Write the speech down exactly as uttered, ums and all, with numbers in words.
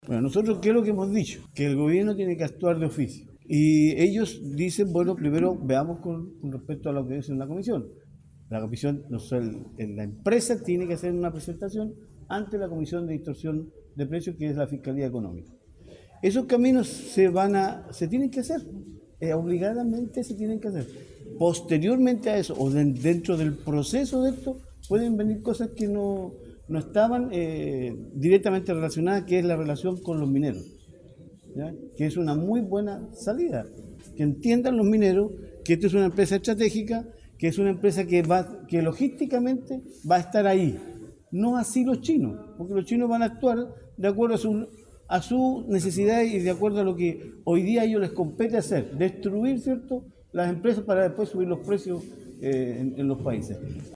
Bueno, nosotros, ¿qué es lo que hemos dicho? Que el gobierno tiene que actuar de oficio. Y ellos dicen, bueno, primero veamos con, con respecto a lo que dice la comisión. La comisión, no sé, el, la empresa tiene que hacer una presentación ante la Comisión de Distorsión de Precios, que es la Fiscalía Económica. Esos caminos se van a, se tienen que hacer, eh, obligadamente se tienen que hacer. Posteriormente a eso, o de, dentro del proceso de esto, pueden venir cosas que no, no estaban eh, directamente relacionadas, que es la relación con los mineros, ¿ya? Que es una muy buena salida, que entiendan los mineros que esta es una empresa estratégica, que es una empresa que, va, que logísticamente va a estar ahí, no así los chinos, porque los chinos van a actuar de acuerdo a su, a su necesidad y de acuerdo a lo que hoy día a ellos les compete hacer, destruir, ¿cierto?, las empresas para después subir los precios eh, en, en los países.